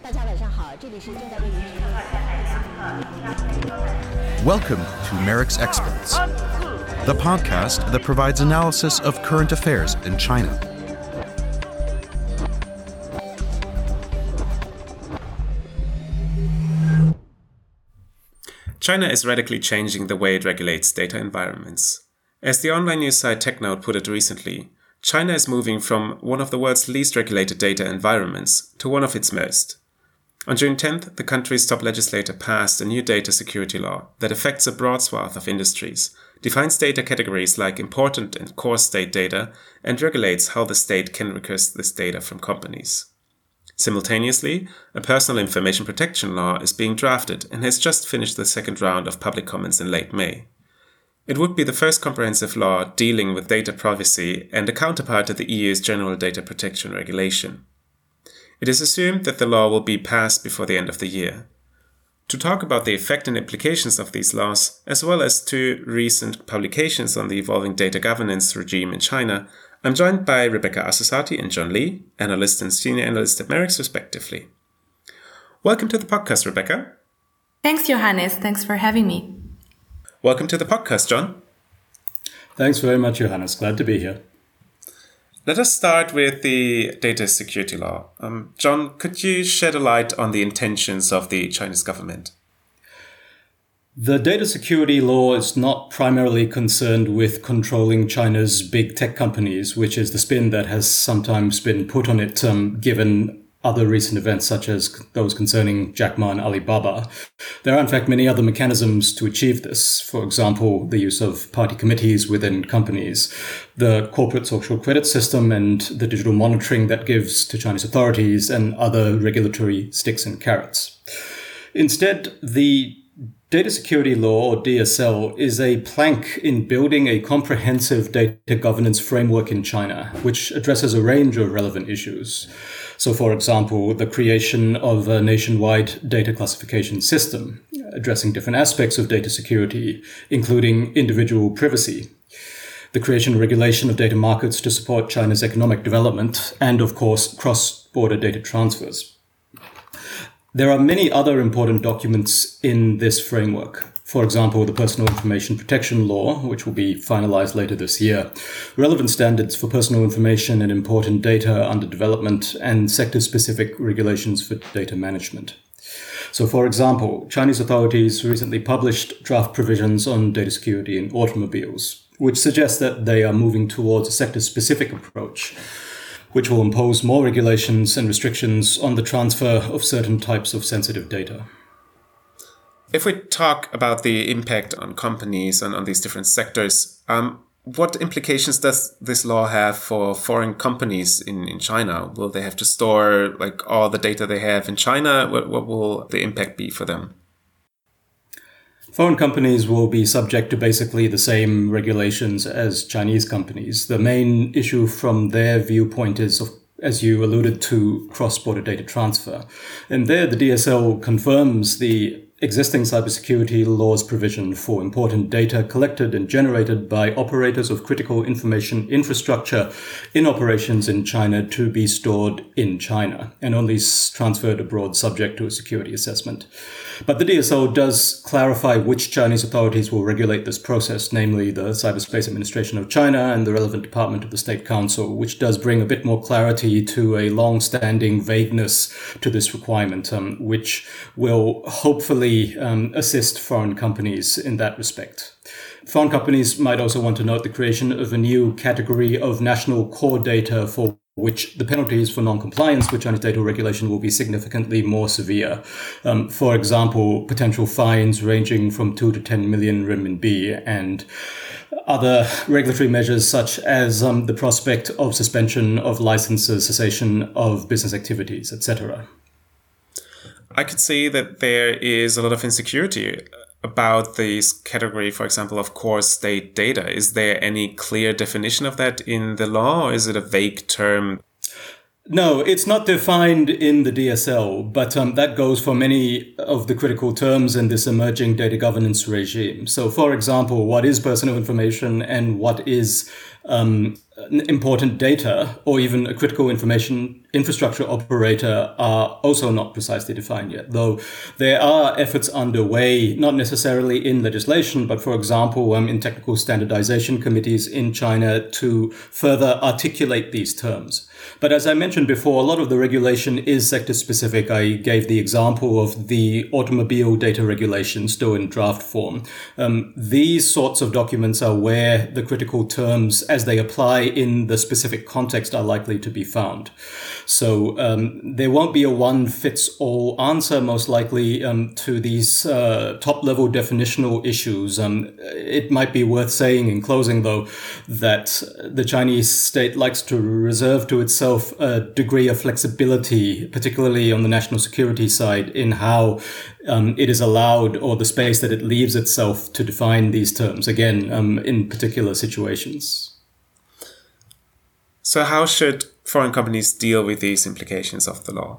Welcome to Merrick's Experts, the podcast that provides analysis of current affairs in China. China is radically changing the way it regulates data environments. As the online news site TechNote put it recently, China is moving from one of the world's least regulated data environments to one of its most. On June 10th, the country's top legislator passed a new data security law that affects a broad swath of industries, defines data categories like important and core state data, and regulates how the state can request this data from companies. Simultaneously, a personal information protection law is being drafted and has just finished the second round of public comments in late May. It would be the first comprehensive law dealing with data privacy and a counterpart to the EU's General Data Protection Regulation. It is assumed that the law will be passed before the end of the year. To talk about the effect and implications of these laws, as well as two recent publications on the evolving data governance regime in China, I'm joined by Rebecca Assasati and John Lee, analyst and senior analyst at Merrick's respectively. Welcome to the podcast, Rebecca. Thanks, Johannes. Thanks for having me. Welcome to the podcast, John. Thanks very much, Johannes. Glad to be here. Let us start with the data security law. John, could you shed a light on the intentions of the Chinese government? The data security law is not primarily concerned with controlling China's big tech companies, which is the spin that has sometimes been put on it, given other recent events such as those concerning Jack Ma and Alibaba. There are in fact many other mechanisms to achieve this. For example, the use of party committees within companies, the corporate social credit system and the digital monitoring that gives to Chinese authorities, and other regulatory sticks and carrots. Instead, the Data Security Law, or DSL, is a plank in building a comprehensive data governance framework in China, which addresses a range of relevant issues. So, for example, the creation of a nationwide data classification system, addressing different aspects of data security, including individual privacy, the creation and regulation of data markets to support China's economic development, and, of course, cross-border data transfers. There are many other important documents in this framework. For example, the Personal Information Protection Law, which will be finalized later this year, relevant standards for personal information and important data under development, and sector-specific regulations for data management. So, for example, Chinese authorities recently published draft provisions on data security in automobiles, which suggests that they are moving towards a sector-specific approach, which will impose more regulations and restrictions on the transfer of certain types of sensitive data. If we talk about the impact on companies and on these different sectors, what implications does this law have for foreign companies in China? Will they have to store all the data they have in China? What will the impact be for them? Foreign companies will be subject to basically the same regulations as Chinese companies. The main issue from their viewpoint is, as you alluded to, cross-border data transfer. And there, the DSL confirms the existing cybersecurity laws provision for important data collected and generated by operators of critical information infrastructure in operations in China to be stored in China and only transferred abroad subject to a security assessment. But the DSL does clarify which Chinese authorities will regulate this process, namely the Cyberspace Administration of China and the relevant department of the State Council, which does bring a bit more clarity to a long-standing vagueness to this requirement, which will hopefully assist foreign companies in that respect. Foreign companies might also want to note the creation of a new category of national core data for which the penalties for non-compliance with Chinese data regulation will be significantly more severe. For example, potential fines ranging from 2 to 10 million renminbi, and other regulatory measures such as the prospect of suspension of licenses, cessation of business activities, etc. I could see that there is a lot of insecurity about this category, for example, of core state data. Is there any clear definition of that in the law, or is it a vague term? No, it's not defined in the DSL, but that goes for many of the critical terms in this emerging data governance regime. So, for example, what is personal information and what is important data or even a critical information infrastructure operator are also not precisely defined yet, though there are efforts underway, not necessarily in legislation, but for example, in technical standardization committees in China to further articulate these terms. But as I mentioned before, a lot of the regulation is sector specific. I gave the example of the automobile data regulation still in draft form. These sorts of documents are where the critical terms as they apply in the specific context are likely to be found. So there won't be a one-fits-all answer, most likely, to these top-level definitional issues. It might be worth saying in closing, though, that the Chinese state likes to reserve to itself a degree of flexibility, particularly on the national security side, in how it is allowed or the space that it leaves itself to define these terms, again, in particular situations. So how should foreign companies deal with these implications of the law?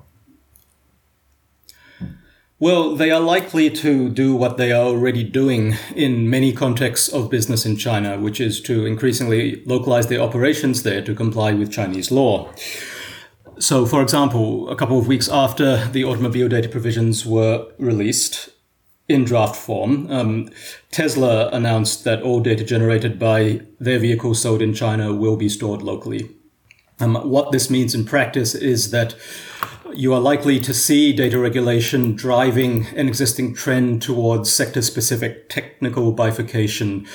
Well, they are likely to do what they are already doing in many contexts of business in China, which is to increasingly localize their operations there to comply with Chinese law. So, for example, a couple of weeks after the automobile data provisions were released in draft form, Tesla announced that all data generated by their vehicles sold in China will be stored locally. What this means in practice is that you are likely to see data regulation driving an existing trend towards sector-specific technical bifurcation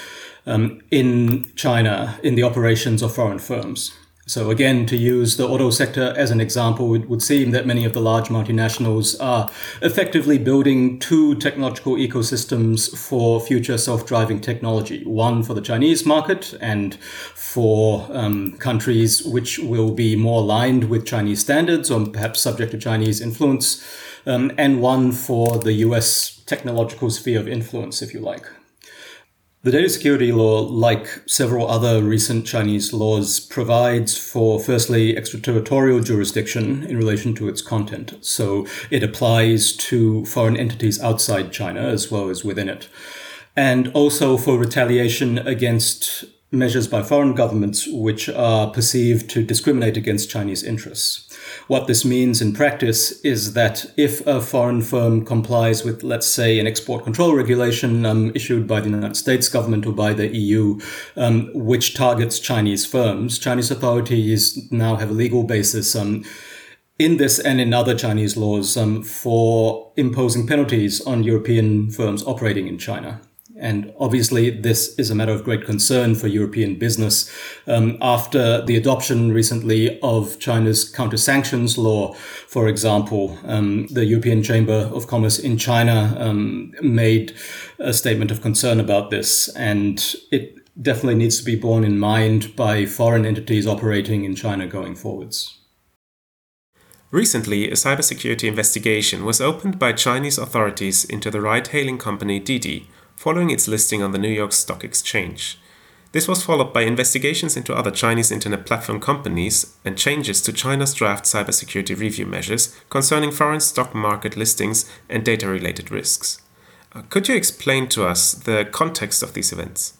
in China in the operations of foreign firms. So again, to use the auto sector as an example, it would seem that many of the large multinationals are effectively building two technological ecosystems for future self-driving technology. One for the Chinese market and for countries which will be more aligned with Chinese standards or perhaps subject to Chinese influence, and one for the US technological sphere of influence, if you like. The data security law, like several other recent Chinese laws, provides for, firstly, extraterritorial jurisdiction in relation to its content. So it applies to foreign entities outside China as well as within it. And also for retaliation against measures by foreign governments which are perceived to discriminate against Chinese interests. What this means in practice is that if a foreign firm complies with, let's say, an export control regulation issued by the United States government or by the EU, which targets Chinese firms, Chinese authorities now have a legal basis in this and in other Chinese laws for imposing penalties on European firms operating in China. And obviously, this is a matter of great concern for European business. After the adoption recently of China's counter-sanctions law, for example, the European Chamber of Commerce in China made a statement of concern about this. And it definitely needs to be borne in mind by foreign entities operating in China going forwards. Recently, a cybersecurity investigation was opened by Chinese authorities into the ride-hailing company Didi, following its listing on the New York Stock Exchange. This was followed by investigations into other Chinese internet platform companies and changes to China's draft cybersecurity review measures concerning foreign stock market listings and data-related risks. Could you explain to us the context of these events?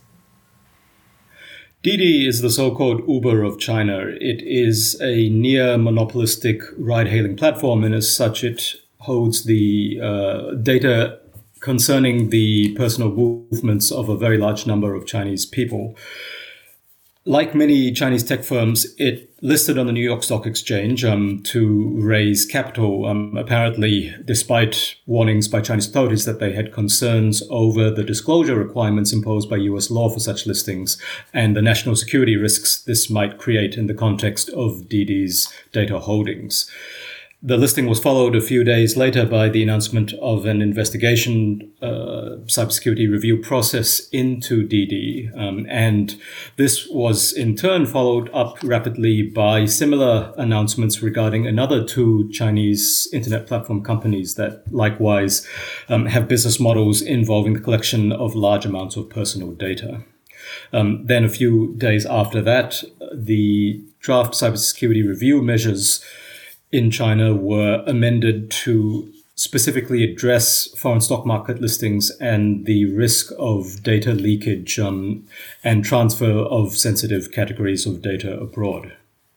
Didi is the so-called Uber of China. It is a near monopolistic ride-hailing platform, and as such it holds the data concerning the personal movements of a very large number of Chinese people. Like many Chinese tech firms, it listed on the New York Stock Exchange to raise capital, apparently despite warnings by Chinese authorities that they had concerns over the disclosure requirements imposed by US law for such listings and the national security risks this might create in the context of Didi's data holdings. The listing was followed a few days later by the announcement of an investigation cybersecurity review process into Didi. And this was in turn followed up rapidly by similar announcements regarding another two Chinese internet platform companies that likewise have business models involving the collection of large amounts of personal data. Then a few days after that, the draft cybersecurity review measures in China were amended to specifically address foreign stock market listings and the risk of data leakage and transfer of sensitive categories of data abroad.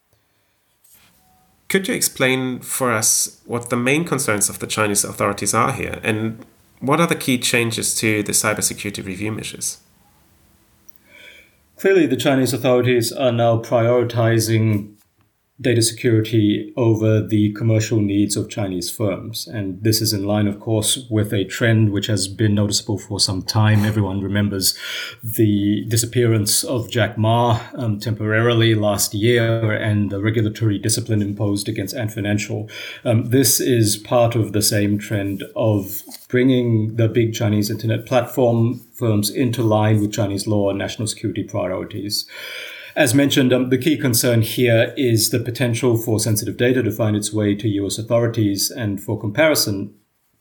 Could you explain for us what the main concerns of the Chinese authorities are here, and what are the key changes to the cybersecurity review measures? Clearly, the Chinese authorities are now prioritizing data security over the commercial needs of Chinese firms. And this is in line, of course, with a trend which has been noticeable for some time. Everyone remembers the disappearance of Jack Ma temporarily last year and the regulatory discipline imposed against Ant Financial. This is part of the same trend of bringing the big Chinese internet platform firms into line with Chinese law and national security priorities. As mentioned, the key concern here is the potential for sensitive data to find its way to US authorities. And for comparison,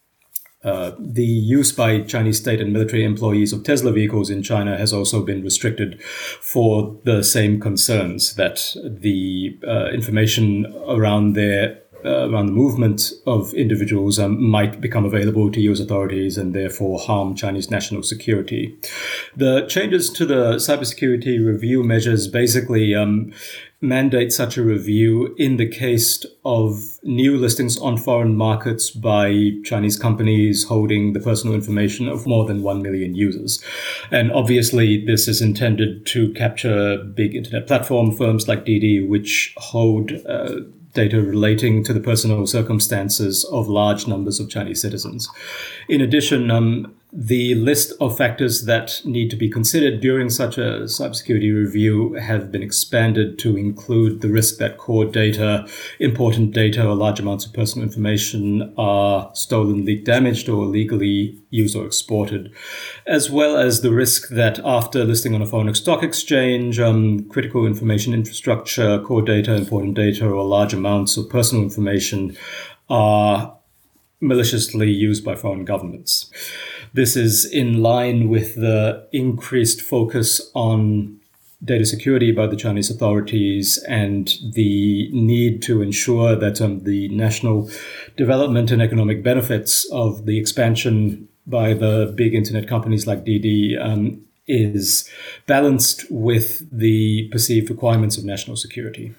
the use by Chinese state and military employees of Tesla vehicles in China has also been restricted for the same concerns, that the information around the movement of individuals might become available to US authorities and therefore harm Chinese national security. The changes to the cybersecurity review measures basically mandate such a review in the case of new listings on foreign markets by Chinese companies holding the personal information of more than 1 million users. And obviously, this is intended to capture big internet platform firms like Didi, which hold data relating to the personal circumstances of large numbers of Chinese citizens. In addition, the list of factors that need to be considered during such a cybersecurity review have been expanded to include the risk that core data, important data, or large amounts of personal information are stolen, leaked, damaged, or illegally used or exported, as well as the risk that after listing on a foreign stock exchange, critical information infrastructure, core data, important data, or large amounts of personal information are maliciously used by foreign governments. This is in line with the increased focus on data security by the Chinese authorities and the need to ensure that the national development and economic benefits of the expansion by the big internet companies like Didi is balanced with the perceived requirements of national security.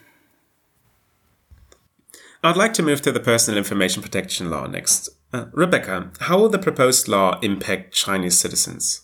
I'd like to move to the Personal Information Protection Law next. Rebecca, how will the proposed law impact Chinese citizens?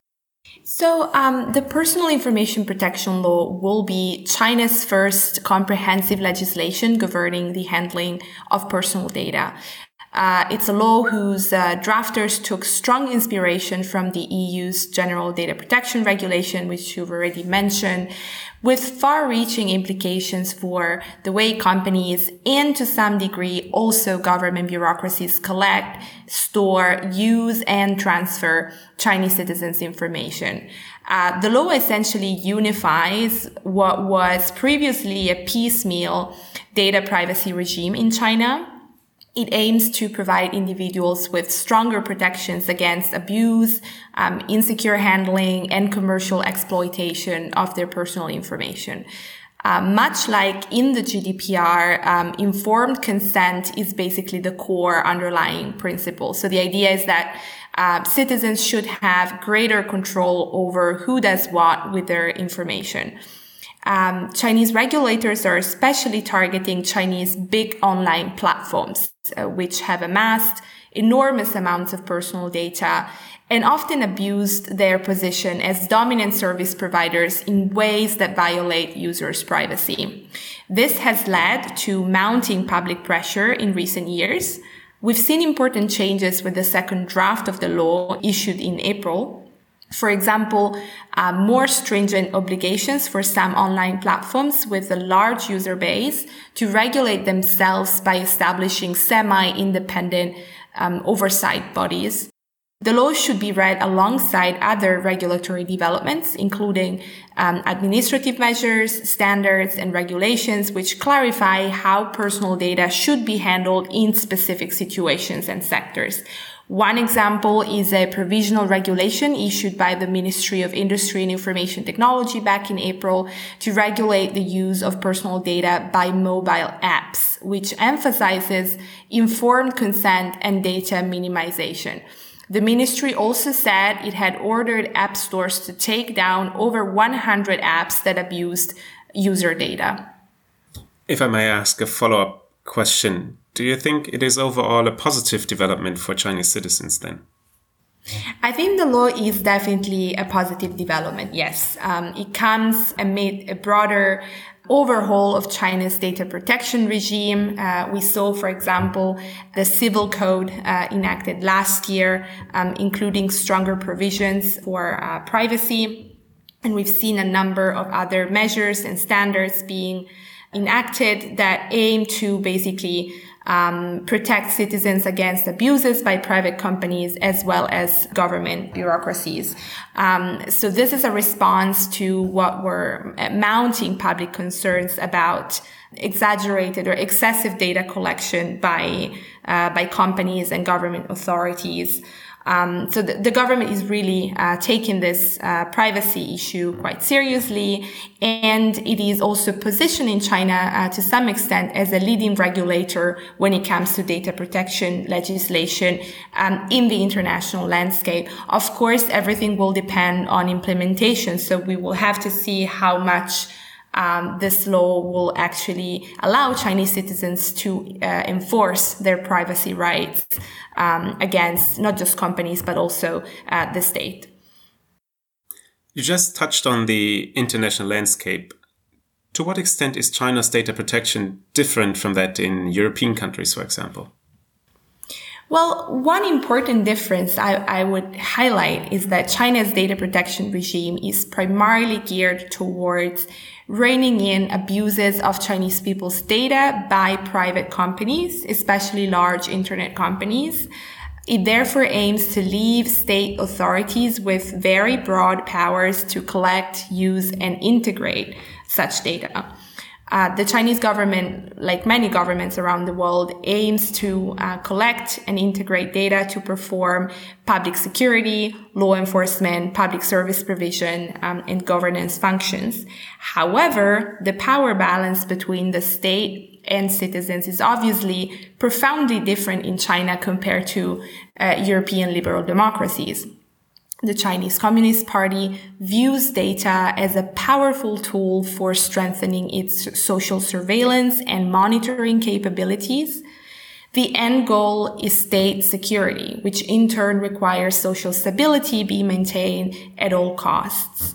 So the Personal Information Protection Law will be China's first comprehensive legislation governing the handling of personal data. It's a law whose drafters took strong inspiration from the EU's General Data Protection Regulation, which you've already mentioned, with far-reaching implications for the way companies and to some degree also government bureaucracies collect, store, use, and transfer Chinese citizens' information. The law essentially unifies what was previously a piecemeal data privacy regime in China. It aims to provide individuals with stronger protections against abuse, insecure handling, and commercial exploitation of their personal information. Much like in the GDPR, informed consent is basically the core underlying principle. So the idea is that citizens should have greater control over who does what with their information. Chinese regulators are especially targeting Chinese big online platforms, which have amassed enormous amounts of personal data and often abused their position as dominant service providers in ways that violate users' privacy. This has led to mounting public pressure in recent years. We've seen important changes with the second draft of the law issued in April. For example, more stringent obligations for some online platforms with a large user base to regulate themselves by establishing semi-independent oversight bodies. The law should be read alongside other regulatory developments, including administrative measures, standards, and regulations, which clarify how personal data should be handled in specific situations and sectors. One example is a provisional regulation issued by the Ministry of Industry and Information Technology back in April to regulate the use of personal data by mobile apps, which emphasizes informed consent and data minimization. The ministry also said it had ordered app stores to take down over 100 apps that abused user data. If I may ask a follow-up question, do you think it is overall a positive development for Chinese citizens then? I think the law is definitely a positive development, yes. It comes amid a broader overhaul of China's data protection regime. We saw, for example, the civil code enacted last year, including stronger provisions for privacy. And we've seen a number of other measures and standards being enacted that aim to basically protect citizens against abuses by private companies as well as government bureaucracies. So this is a response to what were mounting public concerns about exaggerated or excessive data collection by companies and government authorities. So the government is really taking this privacy issue quite seriously, and it is also positioning China to some extent as a leading regulator when it comes to data protection legislation in the international landscape. Of course, everything will depend on implementation, so we will have to see how much this law will actually allow Chinese citizens to enforce their privacy rights against not just companies, but also the state. You just touched on the international landscape. To what extent is China's data protection different from that in European countries, for example? Well, one important difference I would highlight is that China's data protection regime is primarily geared towards reining in abuses of Chinese people's data by private companies, especially large internet companies. It therefore aims to leave state authorities with very broad powers to collect, use, and integrate such data. The Chinese government, like many governments around the world, aims to collect and integrate data to perform public security, law enforcement, public service provision, and governance functions. However, the power balance between the state and citizens is obviously profoundly different in China compared to European liberal democracies. The Chinese Communist Party views data as a powerful tool for strengthening its social surveillance and monitoring capabilities. The end goal is state security, which in turn requires social stability be maintained at all costs.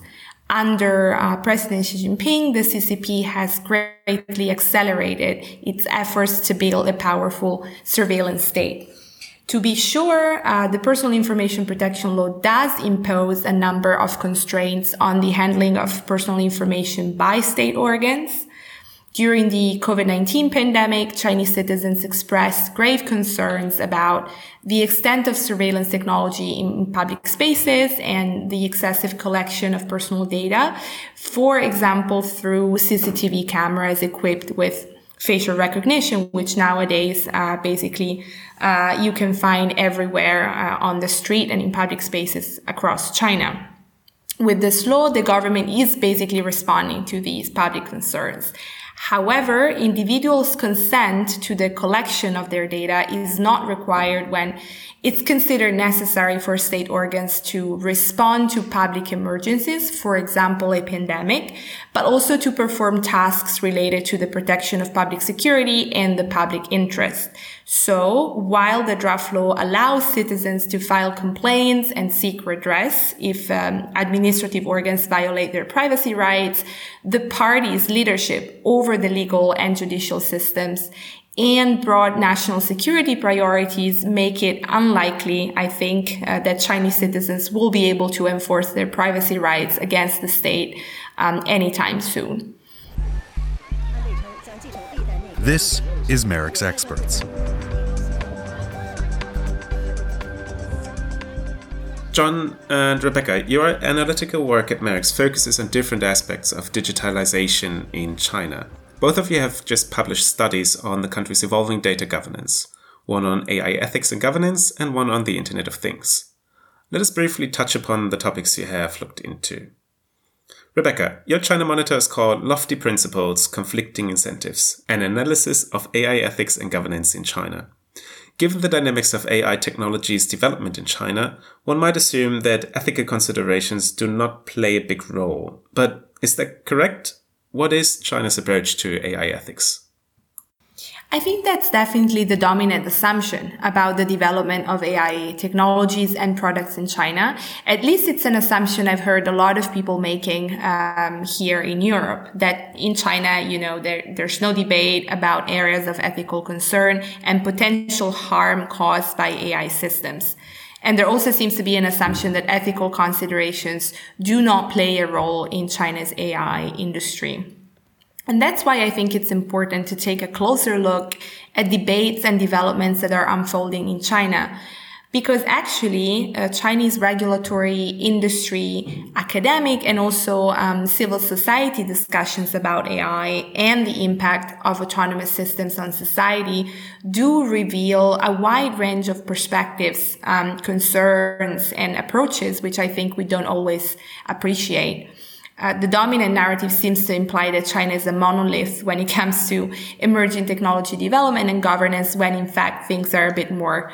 Under President Xi Jinping, the CCP has greatly accelerated its efforts to build a powerful surveillance state. To be sure, the Personal Information Protection Law does impose a number of constraints on the handling of personal information by state organs. During the COVID-19 pandemic, Chinese citizens expressed grave concerns about the extent of surveillance technology in public spaces and the excessive collection of personal data, for example, through CCTV cameras equipped with facial recognition, which nowadays basically you can find everywhere on the street and in public spaces across China. With this law, the government is basically responding to these public concerns. However, individuals' consent to the collection of their data is not required when it's considered necessary for state organs to respond to public emergencies, for example, a pandemic, but also to perform tasks related to the protection of public security and the public interest. So, while the draft law allows citizens to file complaints and seek redress if administrative organs violate their privacy rights, the party's leadership over the legal and judicial systems and broad national security priorities make it unlikely, I think, that Chinese citizens will be able to enforce their privacy rights against the state anytime soon. This is Merrick's Experts. John and Rebecca, your analytical work at Merrick's focuses on different aspects of digitalization in China. Both of you have just published studies on the country's evolving data governance. one on AI ethics and governance, and one on the Internet of Things. Let us briefly touch upon the topics you have looked into. Rebecca, your China Monitor is called Lofty Principles, Conflicting Incentives, an analysis of AI ethics and governance in China. Given the dynamics of AI technology's development in China, one might assume that ethical considerations do not play a big role. But is that correct? What is China's approach to AI ethics? I think that's definitely the dominant assumption about the development of AI technologies and products in China. At least it's an assumption I've heard a lot of people making here in Europe, that in China, there's no debate about areas of ethical concern and potential harm caused by AI systems. And there also seems to be an assumption that ethical considerations do not play a role in China's AI industry. And that's why I think it's important to take a closer look at debates and developments that are unfolding in China. Because actually, Chinese regulatory, industry, academic, and also civil society discussions about AI and the impact of autonomous systems on society do reveal a wide range of perspectives, concerns, and approaches, which I think we don't always appreciate. The dominant narrative seems to imply that China is a monolith when it comes to emerging technology development and governance, when in fact things are a bit more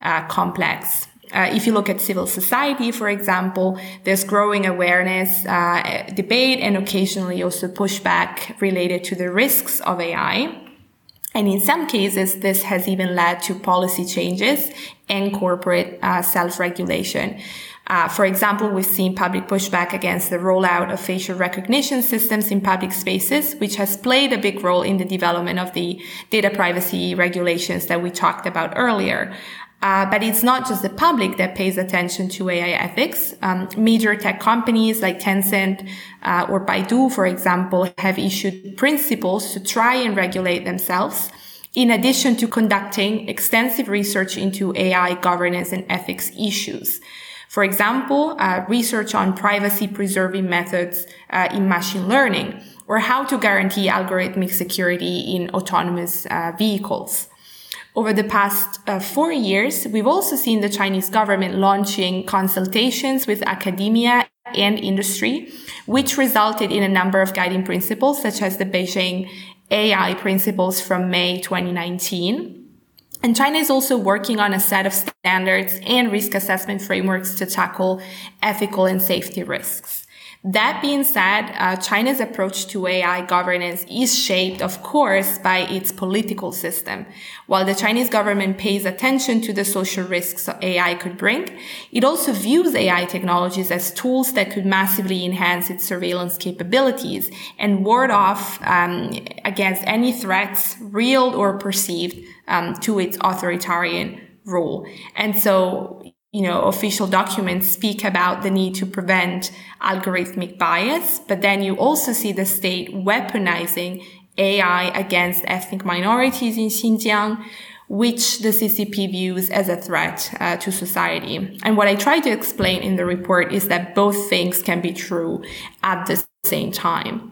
complex. If you look at civil society, for example, there's growing awareness, debate, and occasionally also pushback related to the risks of AI. And in some cases, this has even led to policy changes and corporate self-regulation. For example, we've seen public pushback against the rollout of facial recognition systems in public spaces, which has played a big role in the development of the data privacy regulations that we talked about earlier. But it's not just the public that pays attention to AI ethics. Major tech companies like Tencent or Baidu, for example, have issued principles to try and regulate themselves, in addition to conducting extensive research into AI governance and ethics issues. For example, research on privacy-preserving methods in machine learning, or how to guarantee algorithmic security in autonomous vehicles. Over the past 4 years, we've also seen the Chinese government launching consultations with academia and industry, which resulted in a number of guiding principles, such as the Beijing AI principles from May 2019. And China is also working on a set of standards and risk assessment frameworks to tackle ethical and safety risks. That being said, China's approach to AI governance is shaped, of course, by its political system. While the Chinese government pays attention to the social risks AI could bring, it also views AI technologies as tools that could massively enhance its surveillance capabilities and ward off against any threats, real or perceived, to its authoritarian rule. And so, official documents speak about the need to prevent algorithmic bias, but then you also see the state weaponizing AI against ethnic minorities in Xinjiang, which the CCP views as a threat to society. And what I try to explain in the report is that both things can be true at the same time.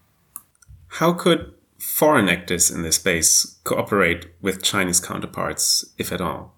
How could foreign actors in this space cooperate with Chinese counterparts, if at all?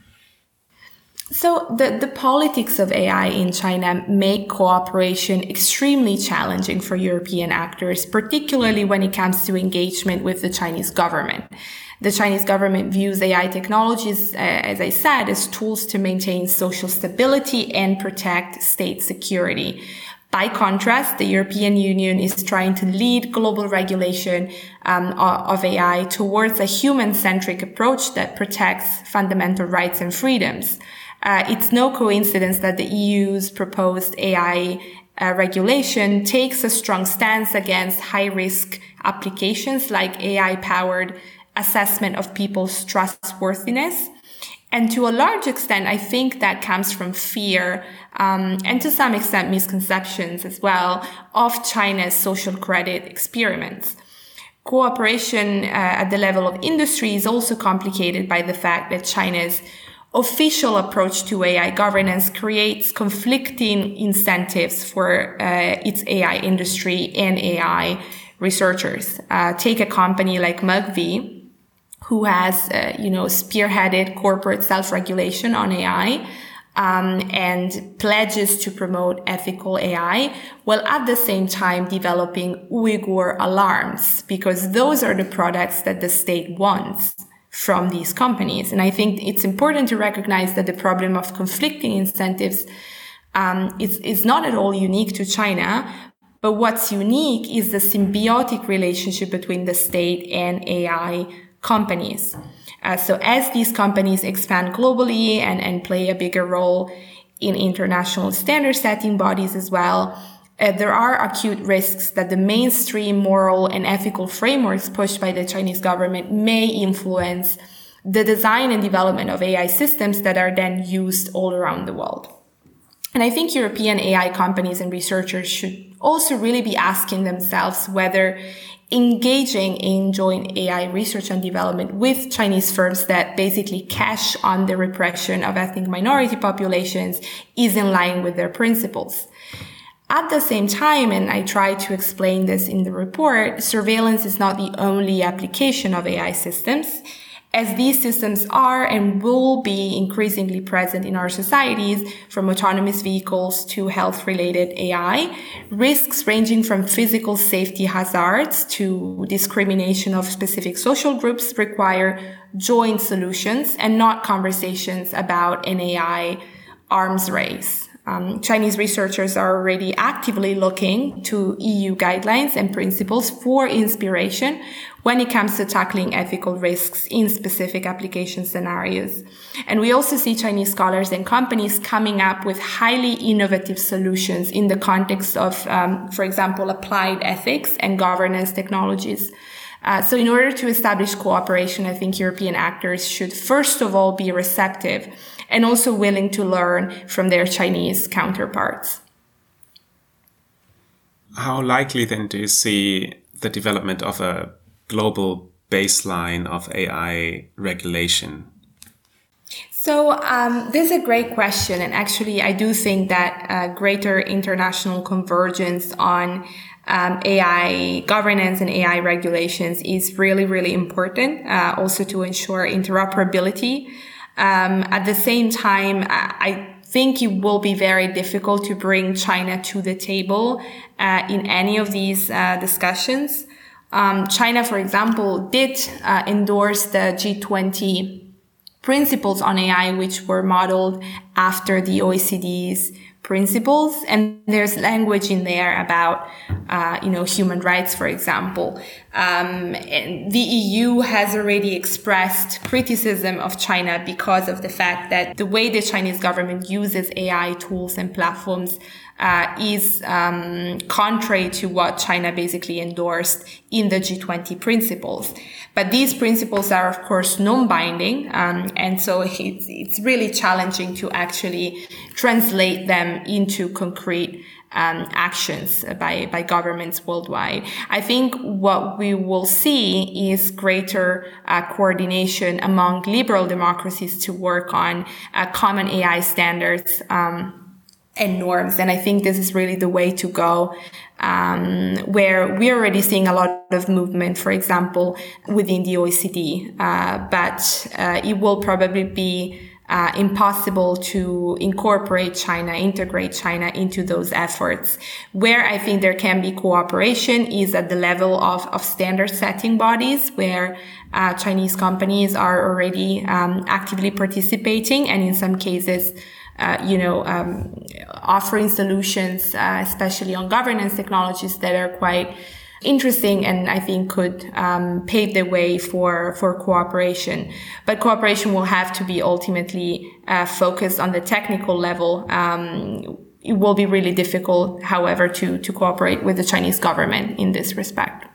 So the politics of AI in China make cooperation extremely challenging for European actors, particularly when it comes to engagement with the Chinese government. The Chinese government views AI technologies, as I said, as tools to maintain social stability and protect state security. By contrast, the European Union is trying to lead global regulation of AI towards a human-centric approach that protects fundamental rights and freedoms. It's no coincidence that the EU's proposed AI regulation takes a strong stance against high-risk applications like AI-powered assessment of people's trustworthiness. And to a large extent, I think that comes from fear, and to some extent misconceptions as well, of China's social credit experiments. Cooperation at the level of industry is also complicated by the fact that China's official approach to AI governance creates conflicting incentives for its AI industry and AI researchers. Take a company like Merck, who has, spearheaded corporate self-regulation on AI, and pledges to promote ethical AI, while at the same time developing Uyghur alarms, because those are the products that the state wants from these companies. And I think it's important to recognize that the problem of conflicting incentives is not at all unique to China, but what's unique is the symbiotic relationship between the state and AI companies. So as these companies expand globally and play a bigger role in international standard setting bodies as well, there are acute risks that the mainstream moral and ethical frameworks pushed by the Chinese government may influence the design and development of AI systems that are then used all around the world. And I think European AI companies and researchers should also really be asking themselves whether engaging in joint AI research and development with Chinese firms that basically cash on the repression of ethnic minority populations is in line with their principles. At the same time, and I try to explain this in the report, surveillance is not the only application of AI systems. As these systems are and will be increasingly present in our societies, from autonomous vehicles to health-related AI, risks ranging from physical safety hazards to discrimination of specific social groups require joint solutions and not conversations about an AI arms race. Chinese researchers are already actively looking to EU guidelines and principles for inspiration when it comes to tackling ethical risks in specific application scenarios. And we also see Chinese scholars and companies coming up with highly innovative solutions in the context of, for example, applied ethics and governance technologies. So in order to establish cooperation, I think European actors should first of all be receptive and also willing to learn from their Chinese counterparts. How likely then do you see the development of a global baseline of AI regulation? So this is a great question. And actually, I do think that greater international convergence on AI governance and AI regulations is really, really important, also to ensure interoperability. At the same time, I think it will be very difficult to bring China to the table in any of these discussions. China, for example, did endorse the G20 principles on AI, which were modeled after the OECD's principles. And there's language in there about, human rights, for example. And the EU has already expressed criticism of China because of the fact that the way the Chinese government uses AI tools and platforms is contrary to what China basically endorsed in the G20 principles. But these principles are, of course, non-binding, and so it's really challenging to actually translate them into concrete actions by governments worldwide. I think what we will see is greater coordination among liberal democracies to work on common AI standards and norms. And I think this is really the way to go, where we're already seeing a lot of movement, for example, within the OECD. But it will probably be impossible to integrate China into those efforts. Where I think there can be cooperation is at the level of standard setting bodies, where Chinese companies are already actively participating, and in some cases offering solutions, especially on governance technologies that are quite interesting and I think could pave the way for cooperation. But cooperation will have to be ultimately focused on the technical level. It will be really difficult, however, to cooperate with the Chinese government in this respect.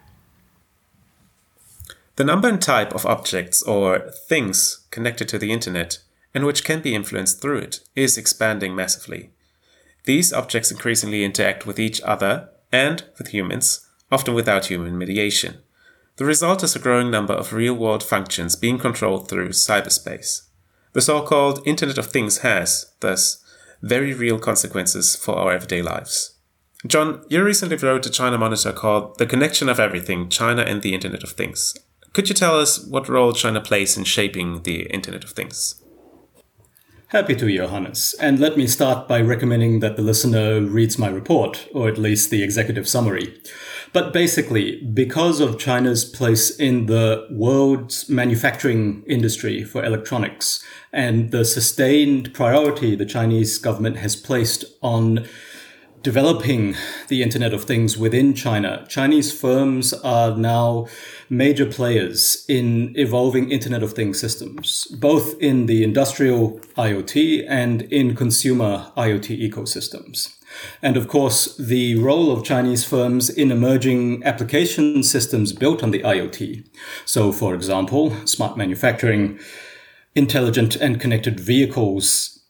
The number and type of objects or things connected to the internet and which can be influenced through it is expanding massively. These objects increasingly interact with each other and with humans, often without human mediation. The result is a growing number of real-world functions being controlled through cyberspace. The so-called Internet of Things has, thus, very real consequences for our everyday lives. John, you recently wrote a China Monitor called The Connection of Everything, China and the Internet of Things. Could you tell us what role China plays in shaping the Internet of Things? Happy to, Johannes. And let me start by recommending that the listener reads my report, or at least the executive summary. But basically, because of China's place in the world's manufacturing industry for electronics and the sustained priority the Chinese government has placed on developing the Internet of Things within China, Chinese firms are now major players in evolving Internet of Things systems, both in the industrial IoT and in consumer IoT ecosystems. And of course, the role of Chinese firms in emerging application systems built on the IoT. So, for example, smart manufacturing, intelligent and connected vehicles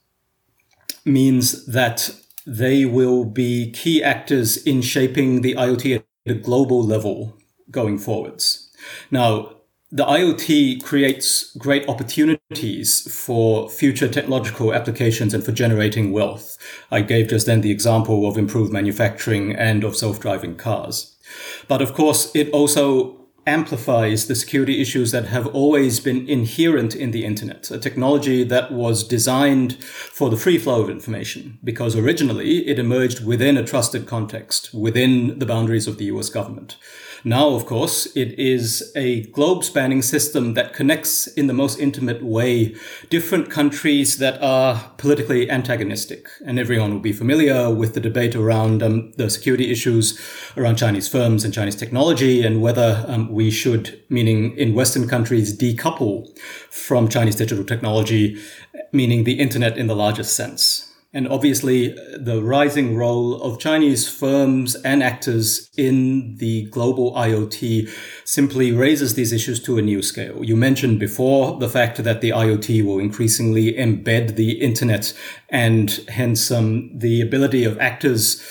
means that they will be key actors in shaping the IoT at a global level going forwards. Now, the IoT creates great opportunities for future technological applications and for generating wealth. I gave just then the example of improved manufacturing and of self-driving cars. But of course, it also amplifies the security issues that have always been inherent in the internet, a technology that was designed for the free flow of information, because originally it emerged within a trusted context, within the boundaries of the US government. Now, of course, it is a globe-spanning system that connects in the most intimate way different countries that are politically antagonistic. And everyone will be familiar with the debate around the security issues around Chinese firms and Chinese technology and whether we should, meaning in Western countries, decouple from Chinese digital technology, meaning the internet in the largest sense. And obviously, the rising role of Chinese firms and actors in the global IoT simply raises these issues to a new scale. You mentioned before the fact that the IoT will increasingly embed the internet and hence the ability of actors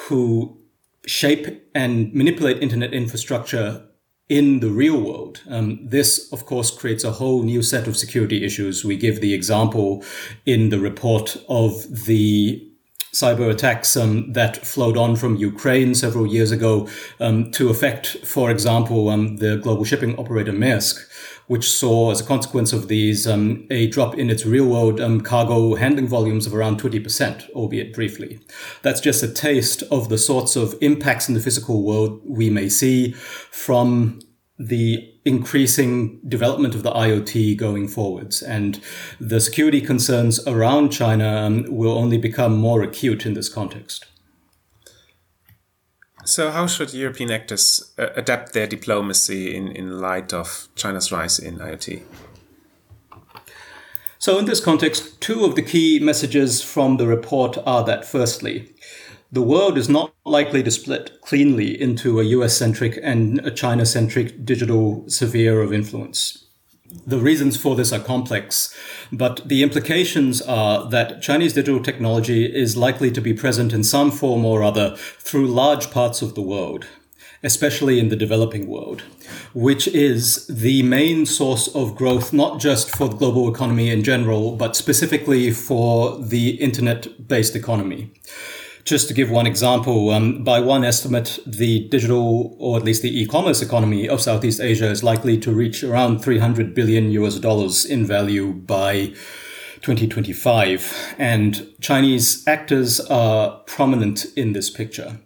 who shape and manipulate internet infrastructure in the real world. This, of course, creates a whole new set of security issues. We give the example in the report of the cyber attacks that flowed on from Ukraine several years ago to affect, for example, the global shipping operator Maersk, which saw, as a consequence of these, a drop in its real-world cargo handling volumes of around 20%, albeit briefly. That's just a taste of the sorts of impacts in the physical world we may see from the increasing development of the IoT going forwards. And the security concerns around China will only become more acute in this context. So how should European actors adapt their diplomacy in light of China's rise in IoT? So in this context, two of the key messages from the report are that, firstly, the world is not likely to split cleanly into a US-centric and a China-centric digital sphere of influence. The reasons for this are complex, but the implications are that Chinese digital technology is likely to be present in some form or other through large parts of the world, especially in the developing world, which is the main source of growth, not just for the global economy in general, but specifically for the internet-based economy. Just to give one example, by one estimate, the digital, or at least the e-commerce economy of Southeast Asia is likely to reach around $300 billion in value by 2025. And Chinese actors are prominent in this picture.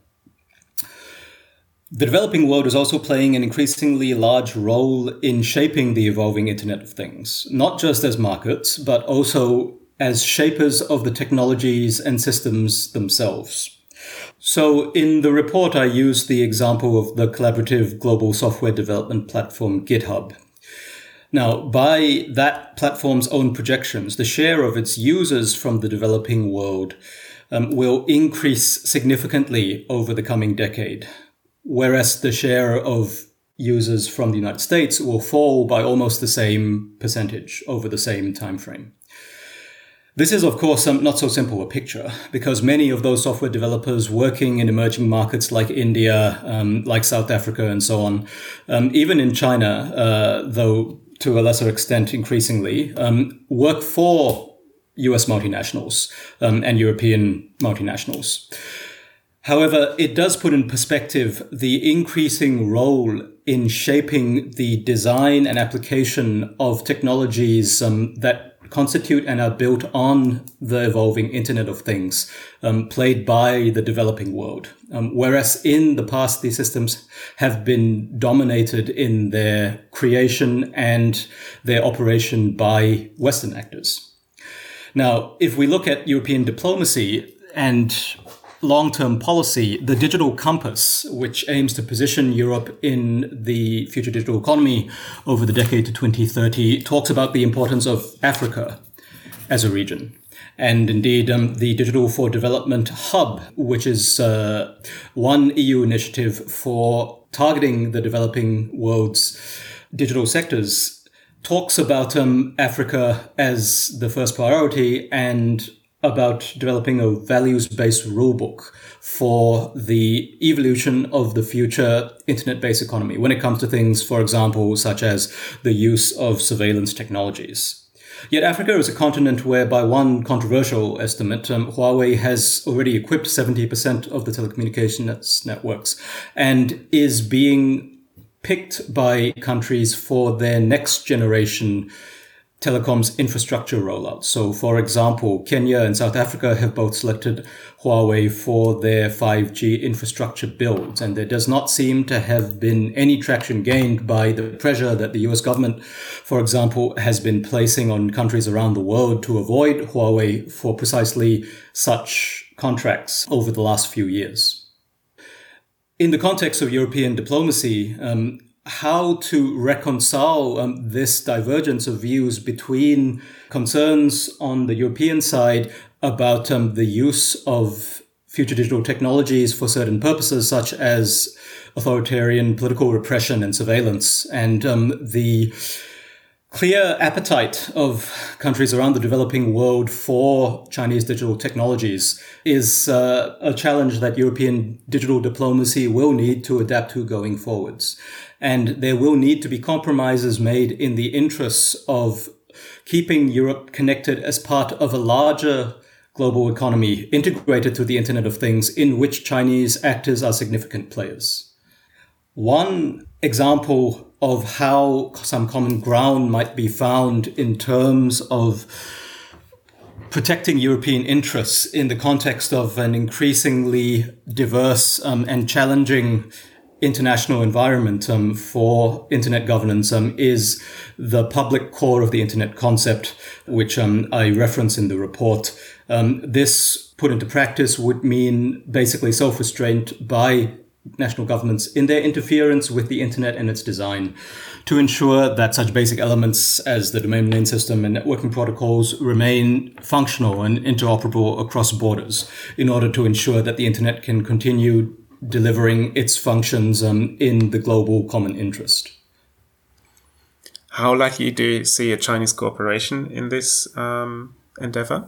The developing world is also playing an increasingly large role in shaping the evolving Internet of Things, not just as markets, but also as shapers of the technologies and systems themselves. So in the report, I used the example of the collaborative global software development platform GitHub. Now, by that platform's own projections, the share of its users from the developing world will increase significantly over the coming decade, whereas the share of users from the United States will fall by almost the same percentage over the same time frame. This is, of course, not so simple a picture, because many of those software developers working in emerging markets like India, like South Africa, and so on, even in China, though to a lesser extent increasingly, work for US multinationals and European multinationals. However, it does put in perspective the increasing role in shaping the design and application of technologies that constitute and are built on the evolving Internet of Things, played by the developing world. Whereas in the past, these systems have been dominated in their creation and their operation by Western actors. Now, if we look at European diplomacy and long-term policy, the Digital Compass, which aims to position Europe in the future digital economy over the decade to 2030, talks about the importance of Africa as a region. And indeed, the Digital for Development Hub, which is one EU initiative for targeting the developing world's digital sectors, talks about Africa as the first priority and about developing a values-based rulebook for the evolution of the future internet-based economy when it comes to things, for example, such as the use of surveillance technologies. Yet Africa is a continent where, by one controversial estimate, Huawei has already equipped 70% of the telecommunications networks and is being picked by countries for their next generation telecoms infrastructure rollout. So, for example, Kenya and South Africa have both selected Huawei for their 5G infrastructure builds, and there does not seem to have been any traction gained by the pressure that the US government, for example, has been placing on countries around the world to avoid Huawei for precisely such contracts over the last few years. In the context of European diplomacy, how to reconcile this divergence of views between concerns on the European side about the use of future digital technologies for certain purposes, such as authoritarian political repression and surveillance, and the clear appetite of countries around the developing world for Chinese digital technologies is a challenge that European digital diplomacy will need to adapt to going forwards. And there will need to be compromises made in the interests of keeping Europe connected as part of a larger global economy integrated to the Internet of Things in which Chinese actors are significant players. One example of how some common ground might be found in terms of protecting European interests in the context of an increasingly diverse and challenging international environment for internet governance is the public core of the internet concept, which I reference in the report. This put into practice would mean basically self-restraint by national governments in their interference with the internet and its design to ensure that such basic elements as the domain name system and networking protocols remain functional and interoperable across borders in order to ensure that the internet can continue delivering its functions in the global common interest. How likely do you see a Chinese cooperation in this endeavor?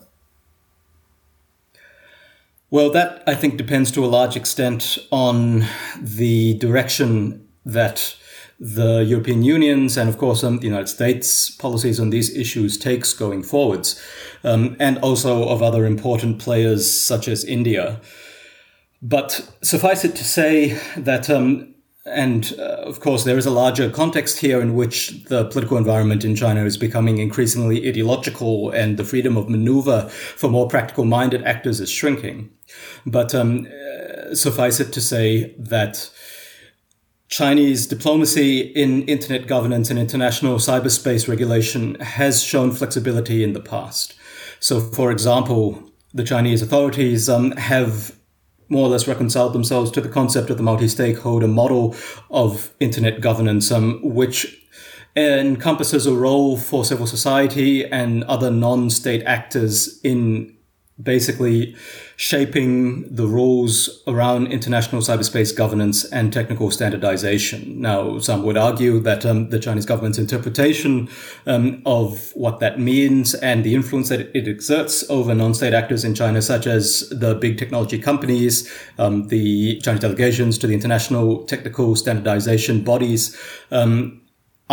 Well, that, I think, depends to a large extent on the direction that the European Union's and, of course, the United States policies on these issues takes going forwards, and also of other important players such as India. But suffice it to say that, of course, there is a larger context here in which the political environment in China is becoming increasingly ideological and the freedom of maneuver for more practical-minded actors is shrinking. But suffice it to say that Chinese diplomacy in internet governance and international cyberspace regulation has shown flexibility in the past. So, for example, the Chinese authorities have more or less reconciled themselves to the concept of the multi-stakeholder model of internet governance, which encompasses a role for civil society and other non-state actors in basically shaping the rules around international cyberspace governance and technical standardization. Now, some would argue that the Chinese government's interpretation of what that means and the influence that it exerts over non-state actors in China, such as the big technology companies, the Chinese delegations to the international technical standardization bodies,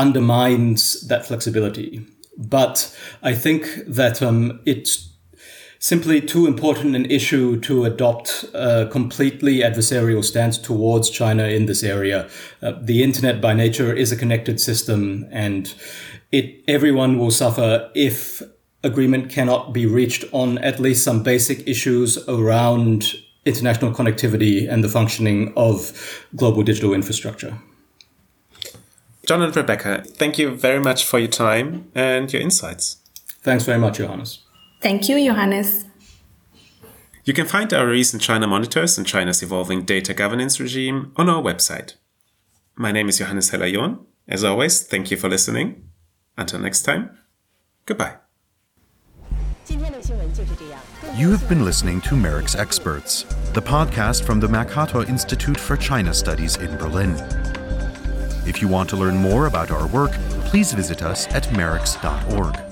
undermines that flexibility. But I think that simply too important an issue to adopt a completely adversarial stance towards China in this area. The internet by nature is a connected system, and everyone will suffer if agreement cannot be reached on at least some basic issues around international connectivity and the functioning of global digital infrastructure. John and Rebecca, thank you very much for your time and your insights. Thanks very much, Johannes. Thank you, Johannes. You can find our recent China monitors and China's evolving data governance regime on our website. My name is Johannes Heller-John. As always, thank you for listening. Until next time, goodbye. You have been listening to Merrick's Experts, the podcast from the Mercator Institute for China Studies in Berlin. If you want to learn more about our work, please visit us at merix.org.